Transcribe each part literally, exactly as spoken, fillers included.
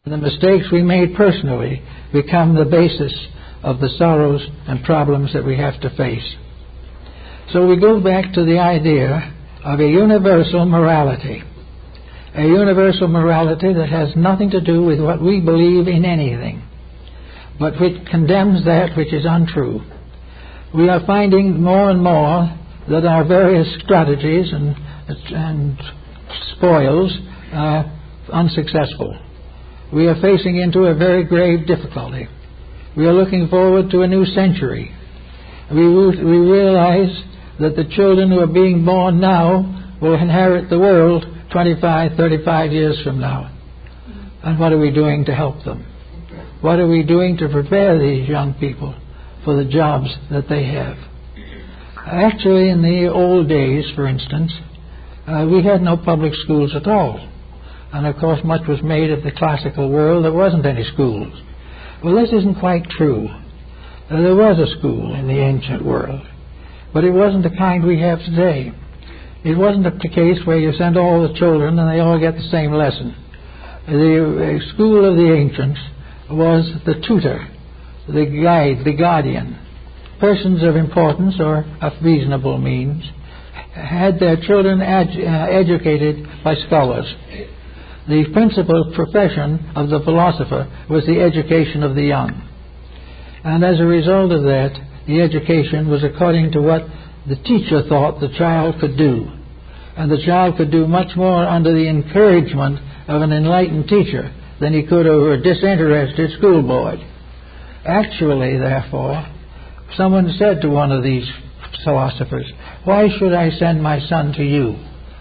The mistakes we made personally become the basis of the sorrows and problems that we have to face. So we go back to the idea of a universal morality. A universal morality that has nothing to do with what we believe in anything, but which condemns that which is untrue. We are finding more and more that our various strategies and, and spoils are unsuccessful. We are facing into a very grave difficulty. We are looking forward to a new century. We, we realize that the children who are being born now will inherit the world twenty-five, thirty-five years from now. And what are we doing to help them? What are we doing to prepare these young people for the jobs that they have? Actually, in the old days, for instance, uh, we had no public schools at all. And of course, much was made of the classical world. There wasn't any schools. Well, this isn't quite true. Uh, there was a school in the ancient world, but it wasn't the kind we have today. It wasn't a case where you send all the children and they all get the same lesson. The uh, school of the ancients was the tutor, the guide, the guardian. Persons of importance or of reasonable means had their children ed- uh, educated by scholars. The principal profession of the philosopher was the education of the young. And as a result of that, the education was according to what the teacher thought the child could do. And the child could do much more under the encouragement of an enlightened teacher than he could over a disinterested schoolboy. Actually, therefore, someone said to one of these philosophers, "Why should I send my son to you?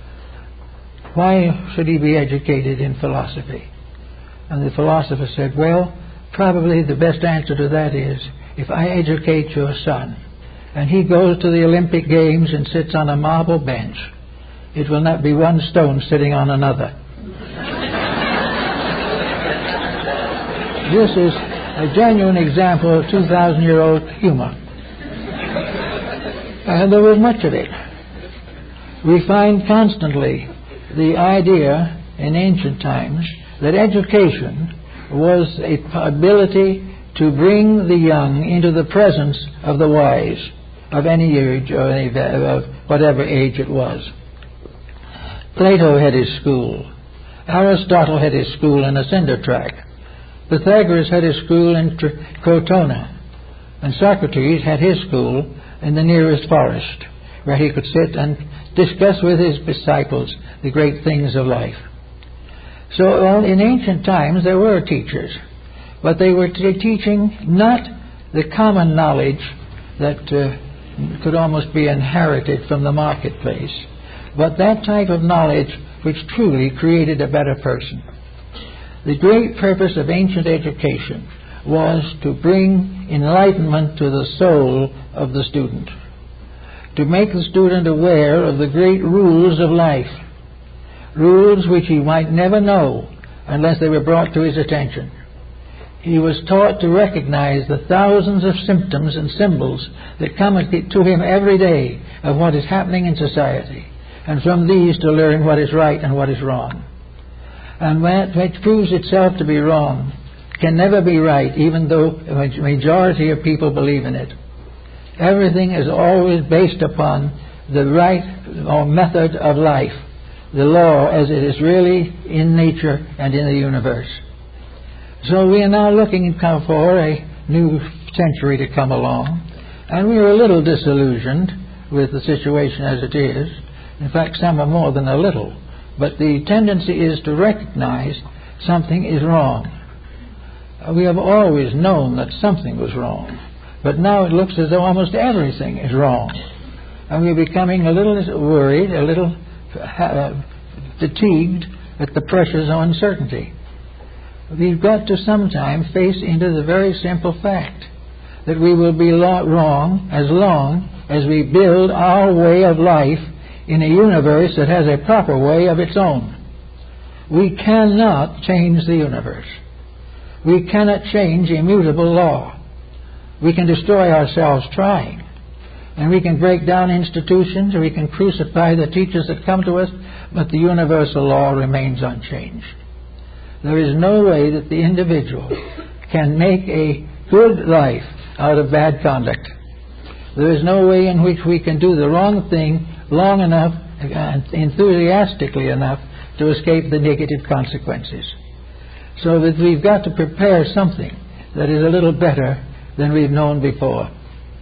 Why should he be educated in philosophy?" And the philosopher said, "Well, probably the best answer to that is, if I educate your son, and he goes to the Olympic Games and sits on a marble bench, it will not be one stone sitting on another." This is a genuine example of two thousand year old humor. And there was much of it. We find constantly the idea in ancient times that education was a ability to bring the young into the presence of the wise, of any age or any, of whatever age it was. Plato had his school. Aristotle had his school in a cinder track. Pythagoras had his school in Crotona. And Socrates had his school in the nearest forest, where he could sit and discuss with his disciples the great things of life. So well, in ancient times there were teachers, but they were t- teaching not the common knowledge that uh, could almost be inherited from the marketplace, but that type of knowledge which truly created a better person. The great purpose of ancient education was to bring enlightenment to the soul of the student, to make the student aware of the great rules of life, rules which he might never know unless they were brought to his attention. He was taught to recognize the thousands of symptoms and symbols that come to him every day of what is happening in society, and from these to learn what is right and what is wrong. And that which proves itself to be wrong can never be right, even though a majority of people believe in it. Everything is always based upon the right or method of life, the law as it is really in nature and in the universe. So we are now looking for a new century to come along, and we are a little disillusioned with the situation as it is. In fact, some are more than a little. But the tendency is to recognize something is wrong. We have always known that something was wrong, but now it looks as though almost everything is wrong. And we're becoming a little worried, a little uh, fatigued at the pressures of uncertainty. We've got to sometime face into the very simple fact that we will be wrong as long as we build our way of life in a universe that has a proper way of its own. We cannot change the universe. We cannot change immutable law. We can destroy ourselves trying. And we can break down institutions, or we can crucify the teachers that come to us, but the universal law remains unchanged. There is no way that the individual can make a good life out of bad conduct. There is no way in which we can do the wrong thing long enough and enthusiastically enough to escape the negative consequences. So that we've got to prepare something that is a little better than we've known before.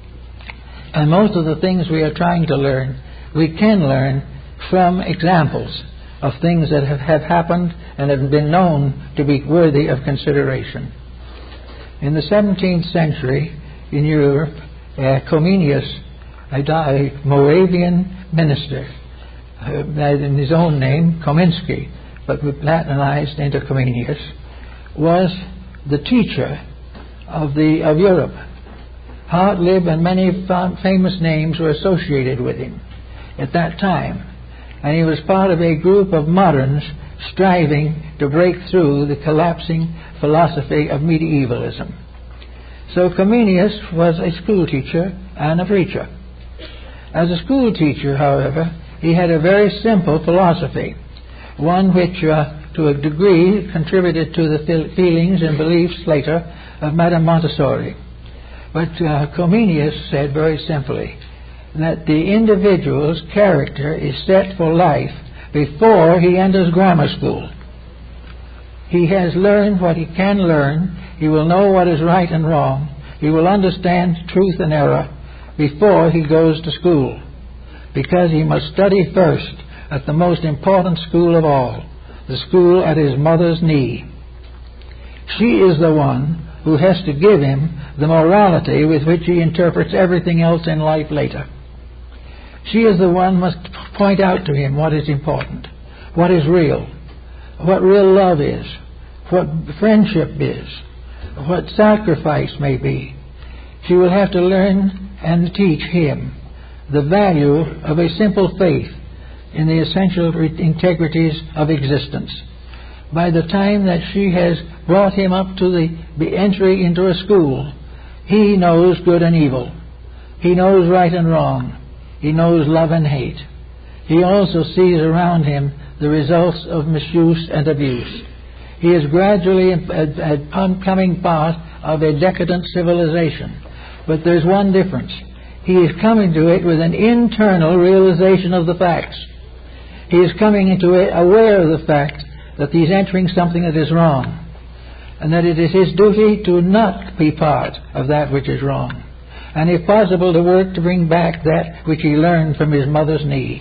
And most of the things we are trying to learn, we can learn from examples of things that have, have happened and have been known to be worthy of consideration. In the seventeenth century in Europe, uh, Comenius, a, a Moravian minister, uh, in his own name, Kominsky, but Latinized into Comenius, was the teacher of the of Europe. Hartlib and many famous names were associated with him at that time, and he was part of a group of moderns striving to break through the collapsing philosophy of medievalism. So Comenius was a school teacher and a preacher. As a school teacher, however, he had a very simple philosophy, one which uh, to a degree contributed to the feelings and beliefs later of Madame Montessori. But uh, Comenius said very simply that the individual's character is set for life before he enters grammar school. He has learned what he can learn. He will know what is right and wrong. He will understand truth and error before he goes to school, because he must study first at the most important school of all, the school at his mother's knee. She is the one who has to give him the morality with which he interprets everything else in life later. She is the one who must point out to him what is important, what is real, what real love is, what friendship is, what sacrifice may be. She will have to learn and teach him the value of a simple faith in the essential integrities of existence. By the time that she has brought him up to the, the entry into a school, he knows good and evil. He knows right and wrong. He knows love and hate. He also sees around him the results of misuse and abuse. He is gradually becoming part of a decadent civilization. But there's one difference. He is coming to it with an internal realization of the facts. He is coming into it aware of the fact that he's entering something that is wrong, and that it is his duty to not be part of that which is wrong, and if possible to work to bring back that which he learned from his mother's knee.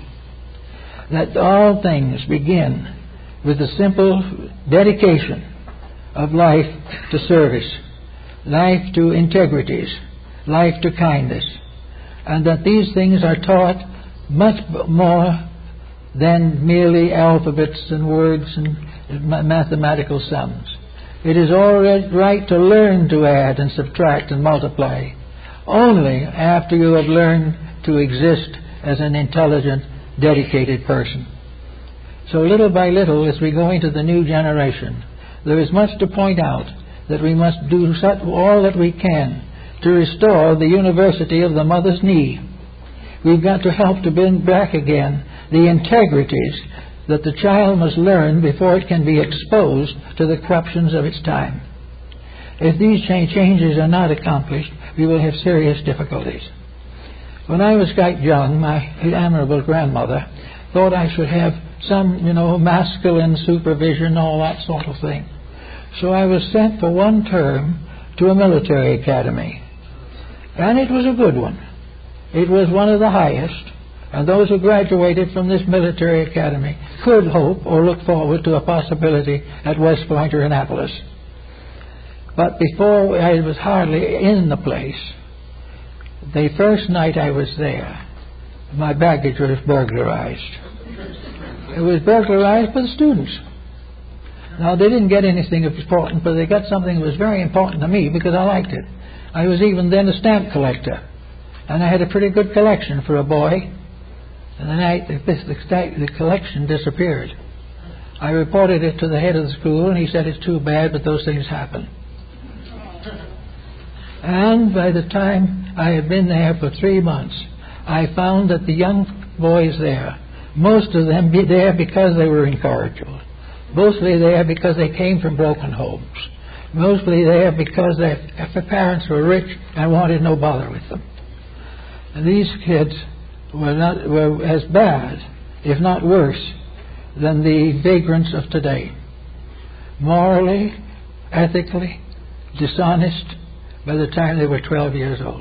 That all things begin with the simple dedication of life to service, life to integrities, life to kindness, and that these things are taught much more than merely alphabets and words and mathematical sums. It is all right to learn to add and subtract and multiply only after you have learned to exist as an intelligent, dedicated person. So little by little, as we go into the new generation, there is much to point out that we must do all that we can to restore the university of the mother's knee. We've got to help to bring back again the integrities that the child must learn before it can be exposed to the corruptions of its time. If these changes are not accomplished, we will have serious difficulties. When I was quite young, my admirable grandmother thought I should have some, you know, masculine supervision, all that sort of thing. So I was sent for one term to a military academy. And it was a good one. It was one of the highest. And those who graduated from this military academy could hope or look forward to a possibility at West Point or Annapolis. But before I was hardly in the place, the first night I was there, my baggage was burglarized. It was burglarized by the students. Now, they didn't get anything important, but they got something that was very important to me because I liked it. I was even then a stamp collector, and I had a pretty good collection for a boy. And the night the, the, the collection disappeared. I reported it to the head of the school, and he said, "It's too bad, but those things happen." And by the time I had been there for three months, I found that the young boys there, most of them be there because they were incorrigible. Mostly there because they came from broken homes. Mostly there because their parents were rich and wanted no bother with them. And these kids were not were as bad, if not worse, than the vagrants of today. Morally, ethically, dishonest by the time they were twelve years old.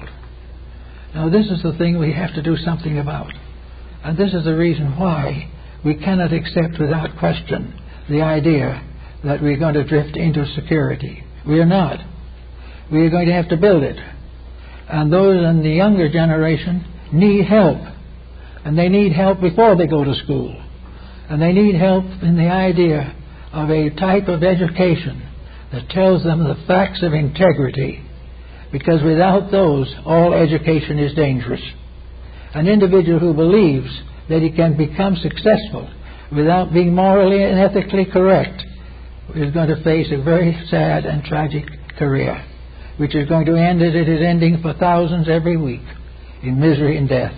Now this is the thing we have to do something about. And this is the reason why we cannot accept without question the idea that we're going to drift into security. We are not. We are going to have to build it. And those in the younger generation need help. And they need help before they go to school. And they need help in the idea of a type of education that tells them the facts of integrity. Because without those, all education is dangerous. An individual who believes that he can become successful without being morally and ethically correct is going to face a very sad and tragic career, which is going to end as it is ending for thousands every week, in misery and death.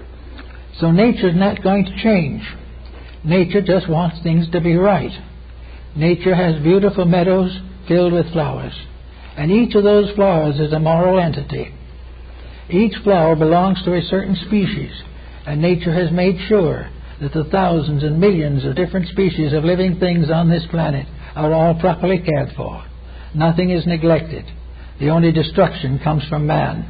So nature is not going to change. Nature just wants things to be right. Nature has beautiful meadows filled with flowers, and each of those flowers is a moral entity. Each flower belongs to a certain species, and nature has made sure that the thousands and millions of different species of living things on this planet are all properly cared for. Nothing is neglected. The only destruction comes from man.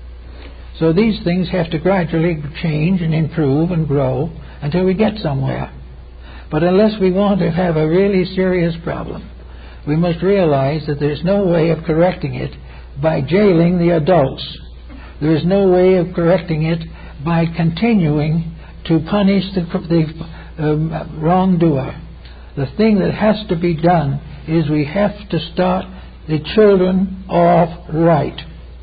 So these things have to gradually change and improve and grow until we get somewhere. But unless we want to have a really serious problem, we must realize that there's no way of correcting it by jailing the adults. There is no way of correcting it by continuing to punish the, the um, wrongdoer. The thing that has to be done is we have to start the children off right.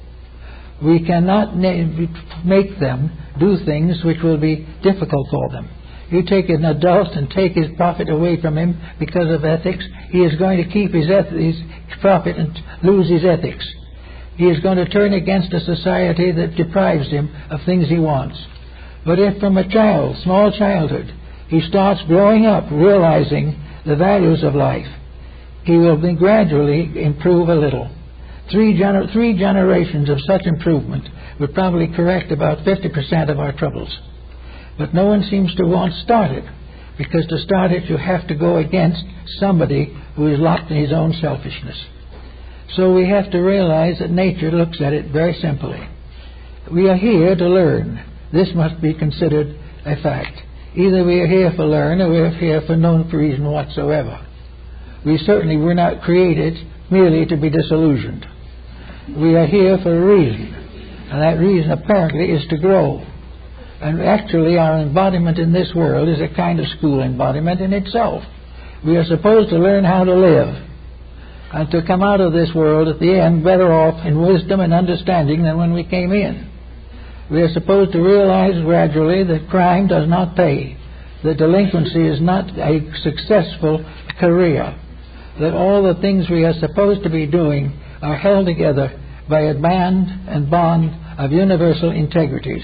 We cannot na- make them do things which will be difficult for them. You take an adult and take his profit away from him because of ethics, he is going to keep his, eth- his profit and lose his ethics. He is going to turn against a society that deprives him of things he wants. But if from a child, small childhood, he starts growing up realizing the values of life, he will be gradually improve a little. Three, gener- three generations of such improvement would probably correct about fifty percent of our troubles. But no one seems to want to start it, because to start it you have to go against somebody who is locked in his own selfishness. So we have to realize that nature looks at it very simply. We are here to learn. This must be considered a fact. Either we are here for learn or we are here for no reason whatsoever. We certainly were not created merely to be disillusioned. We are here for a reason, and that reason apparently is to grow. And actually our embodiment in this world is a kind of school embodiment in itself. We are supposed to learn how to live and to come out of this world at the end better off in wisdom and understanding than when we came in. We are supposed to realize gradually that crime does not pay, that delinquency is not a successful career, that all the things we are supposed to be doing are held together by a band and bond of universal integrities.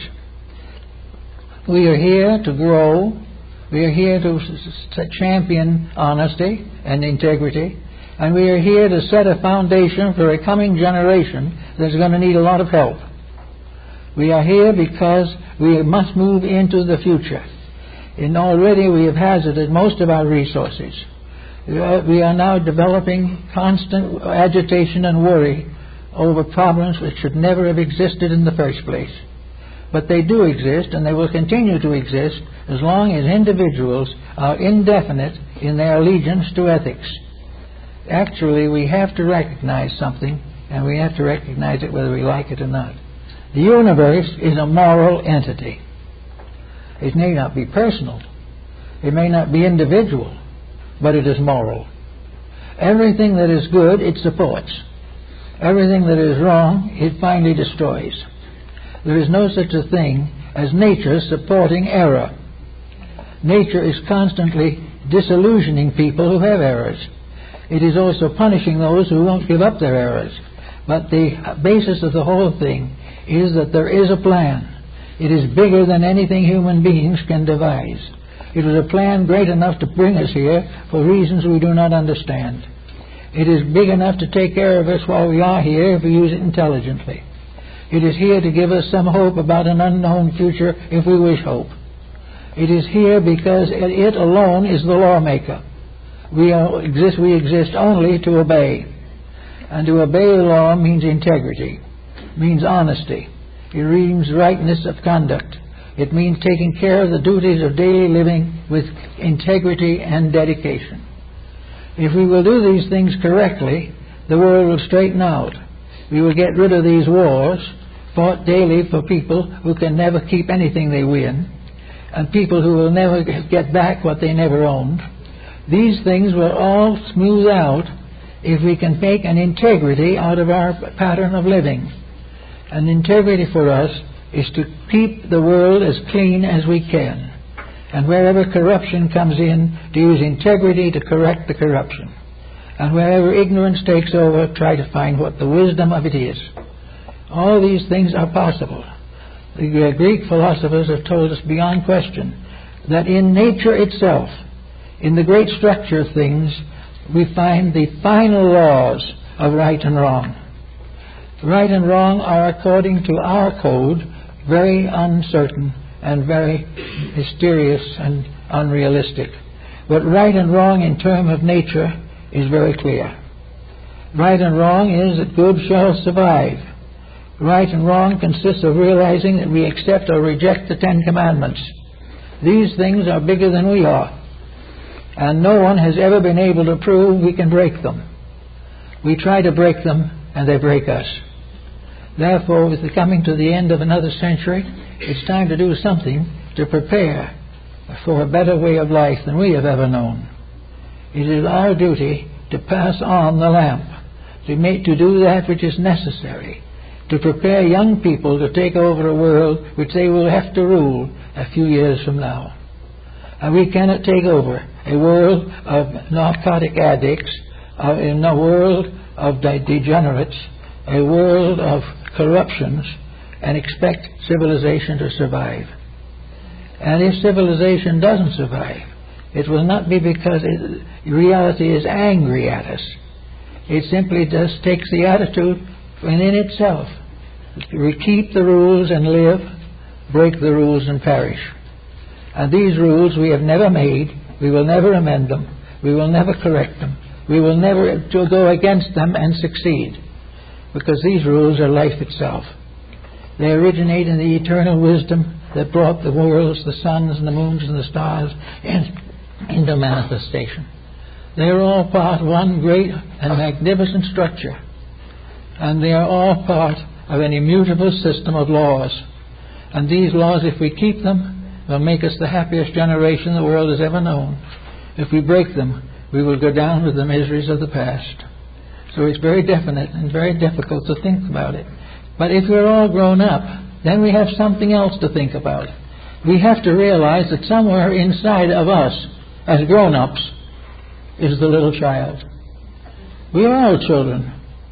We are here to grow. We are here to champion honesty and integrity. And we are here to set a foundation for a coming generation that's going to need a lot of help. We are here because we must move into the future. And already we have hazarded most of our resources. We are now developing constant agitation and worry over problems which should never have existed in the first place. But they do exist, and they will continue to exist as long as individuals are indefinite in their allegiance to ethics. Actually, we have to recognize something, and we have to recognize it whether we like it or not. The universe is a moral entity. It may not be personal. It may not be individual, but it is moral. Everything that is good, it supports. Everything that is wrong, it finally destroys. There is no such a thing as nature supporting error. Nature is constantly disillusioning people who have errors. It is also punishing those who won't give up their errors. But the basis of the whole thing is that there is a plan. It is bigger than anything human beings can devise. It was a plan great enough to bring us here for reasons we do not understand. It is big enough to take care of us while we are here if we use it intelligently. It is here to give us some hope about an unknown future if we wish hope. It is here because it alone is the lawmaker. We are, exist, we exist only to obey. And to obey the law means integrity, means honesty. It means rightness of conduct. It means taking care of the duties of daily living with integrity and dedication. If we will do these things correctly, the world will straighten out. We will get rid of these wars fought daily for people who can never keep anything they win, and people who will never get back what they never owned. These things will all smooth out if we can make an integrity out of our pattern of living. And integrity for us is to keep the world as clean as we can. And wherever corruption comes in, to use integrity to correct the corruption. And wherever ignorance takes over, try to find what the wisdom of it is. All these things are possible. The Greek philosophers have told us beyond question that in nature itself, in the great structure of things, we find the final laws of right and wrong. Right and wrong are, according to our code, very uncertain and very mysterious and unrealistic. But right and wrong in terms of nature is very clear. Right and wrong is that good shall survive. Right and wrong consists of realizing that we accept or reject the Ten Commandments. These things are bigger than we are, and no one has ever been able to prove we can break them. We try to break them, and they break us. Therefore, with the coming to the end of another century, it's time to do something to prepare for a better way of life than we have ever known. It is our duty to pass on the lamp, to make, to do that which is necessary, to prepare young people to take over a world which they will have to rule a few years from now. And we cannot take over a world of narcotic addicts, uh, in a world of de- degenerates, a world of corruptions, and expect civilization to survive. And if civilization doesn't survive, it will not be because it, reality is angry at us. It simply just takes the attitude within itself. We keep the rules and live, break the rules and perish. And these rules we have never made. We will never amend them. We will never correct them. We will never go against them and succeed, because these rules are life itself. They originate in the eternal wisdom that brought the worlds, the suns and the moons and the stars in, into manifestation. They are all part of one great and magnificent structure, and they are all part of an immutable system of laws. And these laws, if we keep them, will make us the happiest generation the world has ever known. If we break them, we will go down with the miseries of the past. So it's very definite and very difficult to think about it. But if we're all grown up, then we have something else to think about. We have to realize that somewhere inside of us, as grown-ups, is the little child. We are all children.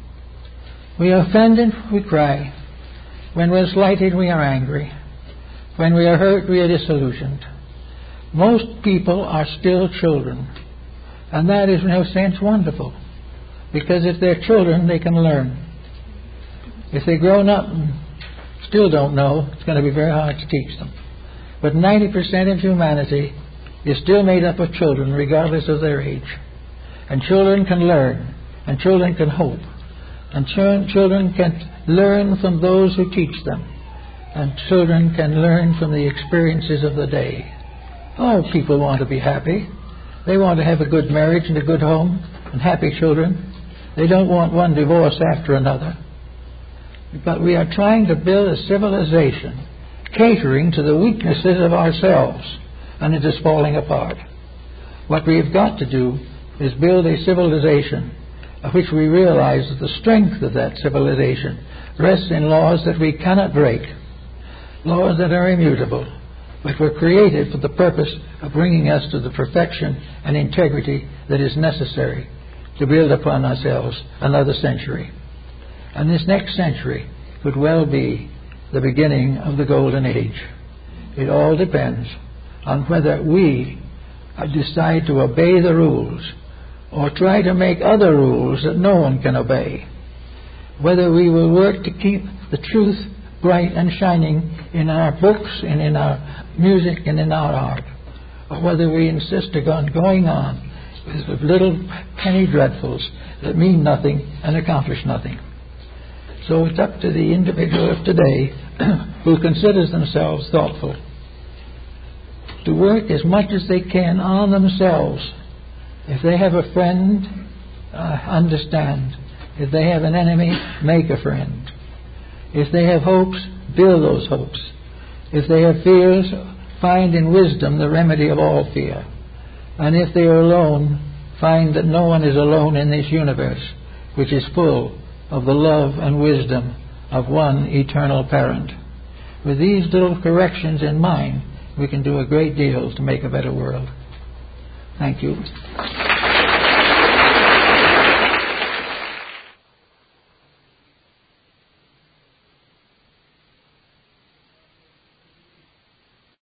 We are offended, we cry. When we're slighted, we are angry. When we are hurt, we are disillusioned. Most people are still children. And that is, in no sense, wonderful. Because if they're children, they can learn. If they've grown up and still don't know, it's going to be very hard to teach them. But ninety percent of humanity is still made up of children, regardless of their age. And children can learn. And children can hope. And ch- children can learn from those who teach them. And children can learn from the experiences of the day. All people want to be happy. They want to have a good marriage and a good home and happy children. They don't want one divorce after another. But we are trying to build a civilization catering to the weaknesses of ourselves, and it is falling apart. What we have got to do is build a civilization of which we realize that the strength of that civilization rests in laws that we cannot break, laws that are immutable, but were created for the purpose of bringing us to the perfection and integrity that is necessary to build upon ourselves another century. And this next century could well be the beginning of the golden age. It all depends on whether we uh, decide to obey the rules or try to make other rules that no one can obey. Whether we will work to keep the truth bright and shining in our books and in our music and in our art, or whether we insist on going on with little penny dreadfuls that mean nothing and accomplish nothing. So it's up to the individual of today who considers themselves thoughtful to work as much as they can on themselves. If they have a friend, uh, understand. If they have an enemy, make a friend. If they have hopes, build those hopes. If they have fears, find in wisdom the remedy of all fear. And if they are alone, find that no one is alone in this universe, which is full of the love and wisdom of one eternal parent. With these little corrections in mind, we can do a great deal to make a better world. Thank you.